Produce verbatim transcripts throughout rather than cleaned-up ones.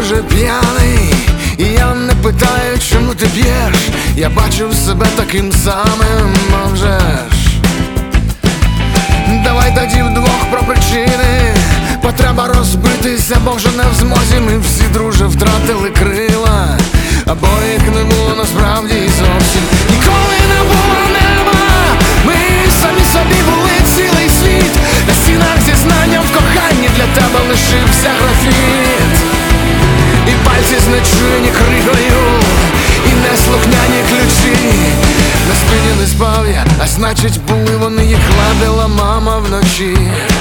дуже п'яний, і я не питаю, чому ти п'єш. Я бачив себе таким самим, а вже ж. Давай тоді вдвох про причини. Потреба розбитися, бо вже не в змозі. Ми всі, друже, втратили крила, або їх не було насправді зовсім. Ніколи не було неба, ми самі собі були цілий світ. На стінах зізнання в коханні для тебе лишився графіт. І пальці знечуєні кригою, і неслухняні ключі. На спині не спав я, а значить були вони, їх гладила мама вночі.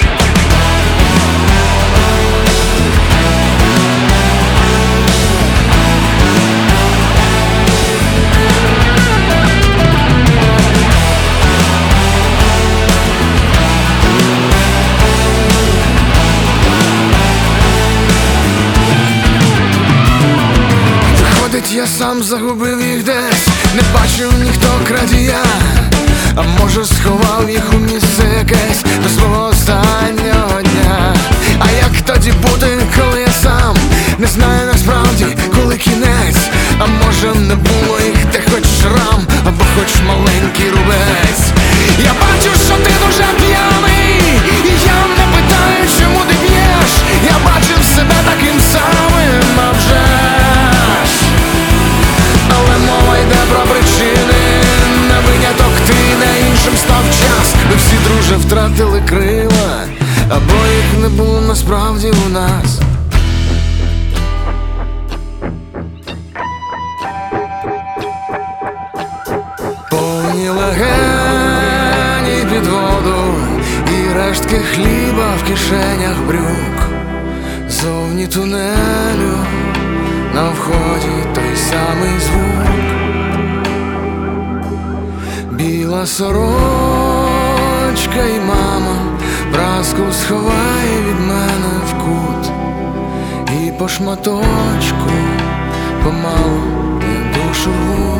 Я сам загубив їх десь, не бачив ніхто крадія, а може сховав їх у місце якесь до свого останнього дня. А як тоді бути, коли я сам не знаю насправді, коли кінець? А може не було їх, де хоч шрам, або хоч маленький рубець. Я бачу, що ти дуже п'яний, і я не питаю, чому ти п'єш. Я бачив себе таким самим, а вже ж. Але мова йде про причини, не виняток ти, не іншим став час. Ми всі, друже, втратили крила, або їх не було насправді у нас. Повні легені під воду, і рештки хліба в кишенях брюк. Зовні тунелю, на вході той самий звук. Біла сорочка і мама праску сховає від мене в кут. І по шматочку помалу я душу рву.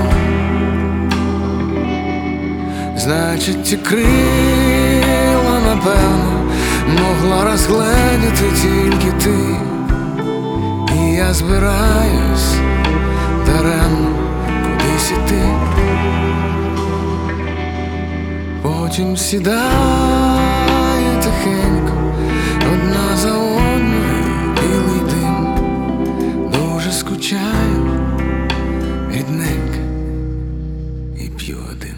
Значить, ті крила, напевно, могла розгледіти тільки ти. І я збираюсь даремно кудись іти. Потім сідаю тихенько, одна за одною білий дим. Дуже скучаю, рідненька, і п'ю один.